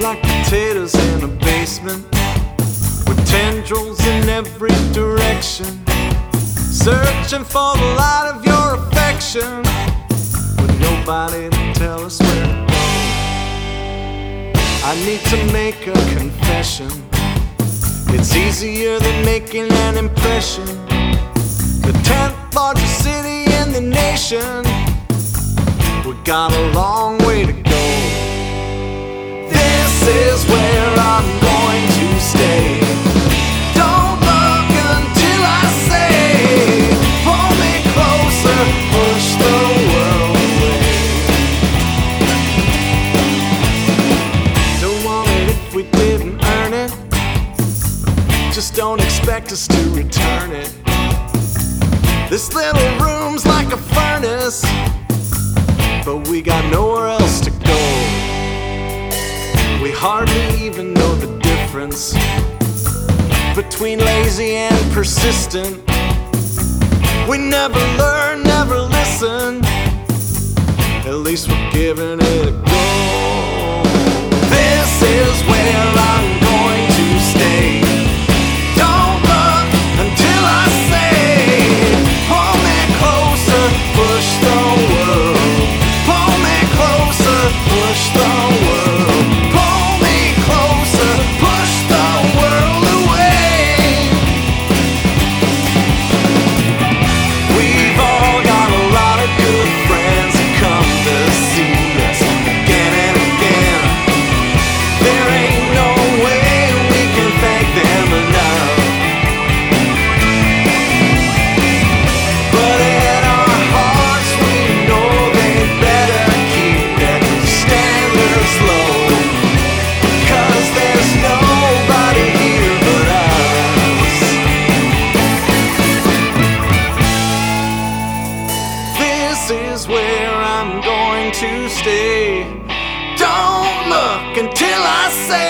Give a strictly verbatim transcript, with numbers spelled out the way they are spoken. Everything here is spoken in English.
like potatoes in a basement, with tendrils in every direction, searching for the light of your affection, with nobody to tell us where to go. I need to make a confession. It's easier than making an impression. The tenth largest city in the nation, we got a long way to go. This is where I'm going to stay. Don't look until I say, pull me closer, push the world away. Don't want it if we didn't earn it, just don't expect us to return it. This little room's like a furnace, but we got nowhere else to go. We hardly even know the difference between lazy and persistent. We never learn, never listen. At least we're giving it a go. This is where I'm going to stay. Don't look until I say, pull me closer, push the world. Pull me closer, push the world. Pull me closer, push the world away. We've all got a lot of good friends who come to see us again and again. There ain't no way we can thank them enough. But in our hearts we know they'd better keep their standards low, 'cause there's nobody here but us. This is where I'm going to stay. Don't look until I say